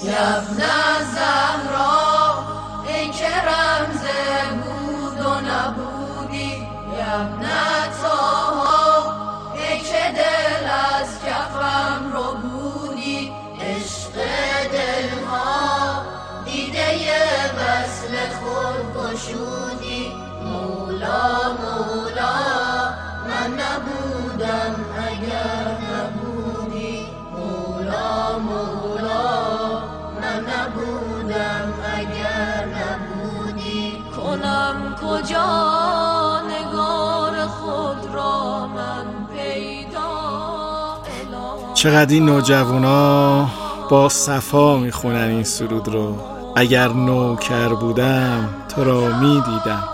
ابن زهرا ای که رمز بود و نبودی، ابن طاها ای که دل از کفم رو بودی، عشق دلها دیده وصل خود گشودی. مولا مولا من نبودم اگر نبودی، مولا مولا من نبودم اگر نبودی. کنم کجا نگار خود را من پیدا. چقدر این نوجوانا با صفا میخونن این سرود رو. اگر نوکر بودم تو را میدیدم.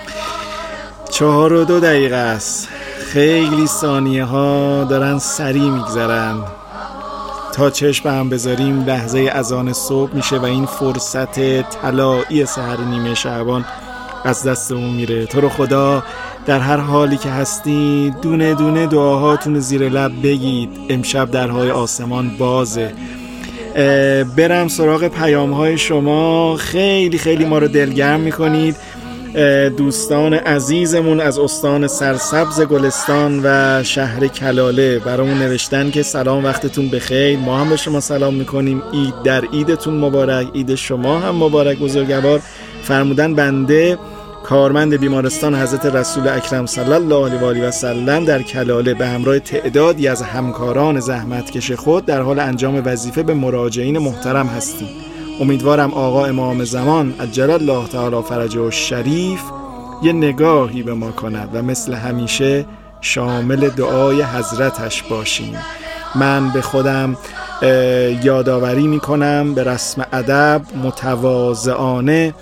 4:02 است. خیلی ثانیه ها دارن سریع میگذرن. تا چشم هم بذاریم لحظه اذان صبح میشه و این فرصت طلایی سحر نیمه شعبان از دستمون میره. تو رو خدا در هر حالی که هستی دونه دونه دعاهاتون زیر لب بگید. امشب درهای آسمان بازه. برم سراغ پیام‌های شما. خیلی خیلی ما رو دلگرم میکنید. دوستان عزیزمون از استان سرسبز گلستان و شهر کلاله برامون نوشتن که سلام، وقتتون بخیر. ما هم به شما سلام میکنیم. عید در عیدتون مبارک. عید شما هم مبارک بزرگوار. فرمودن بنده کارمند بیمارستان حضرت رسول اکرم صلی الله علیه و آله و سلم در کلاله به همراه تعدادی از همکاران زحمتکش خود در حال انجام وظیفه به مراجعین محترم هستیم. امیدوارم آقا امام زمان عجل الله تعالی فرجه الشریف یه نگاهی به ما کند و مثل همیشه شامل دعای حضرتش باشیم. من به خودم یادآوری میکنم به رسم ادب متواضعانه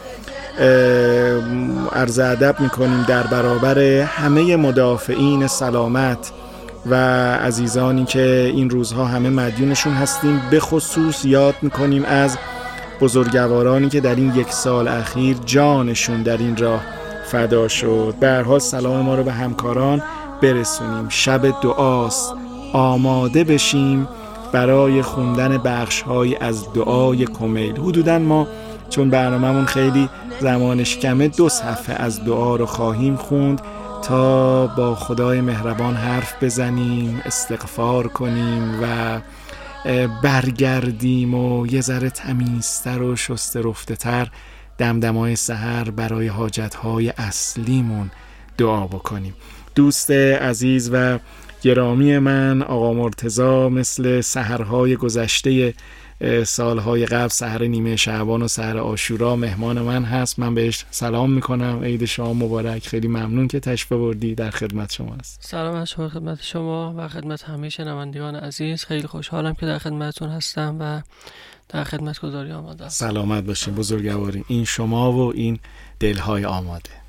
عرض ادب میکنیم در برابر همه مدافعین سلامت و عزیزانی که این روزها همه مدیونشون هستیم. به خصوص یاد میکنیم از بزرگوارانی که در این 1 سال اخیر جانشون در این راه فدا شد. به هر حال سلام ما رو به همکاران برسونیم. شب دعاست، آماده بشیم برای خوندن بخش‌های از دعای کمیل. حدوداً ما چون برنامه‌مون خیلی زمانش کمه 2 صفحه از دعا رو خواهیم خوند تا با خدای مهربان حرف بزنیم، استغفار کنیم و برگردیم و یه ذره تمیزتر و شسته رفته تر دمدمای سحر برای حاجتهای اصلیمون دعا بکنیم. دوست عزیز و گرامی من آقا مرتضی مثل سحرهای گذشته سالهای قبل، سحر نیمه شعبان و سحر عاشورا مهمان من هست. من بهش سلام میکنم. عید شما مبارک. خیلی ممنون که تشریف بردی. در خدمت شما است. سلام از خدمت شما و خدمت همه شنوندگان عزیز. خیلی خوشحالم که در خدمتتون هستم و در خدمتگزاری آمادم. سلامت باشین بزرگواری. این شما و این دلهای آماده.